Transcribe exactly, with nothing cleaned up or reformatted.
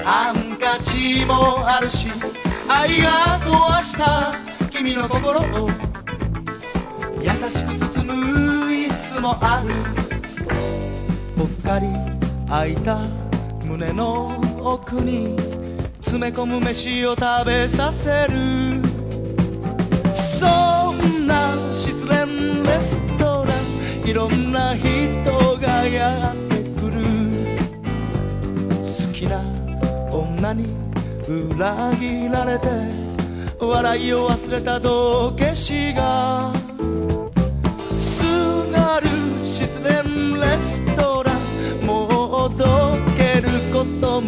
ハンカチもあるし、愛が壊した君の心を優しく包む椅子もある。ぽっかり開いた胸の奥に詰め込む飯を食べさせる。そんな失恋レストラン、いろんな人がやってくる。好きな女に裏切られて笑いを忘れた道化師がすがる失恋レストラン、もうどけること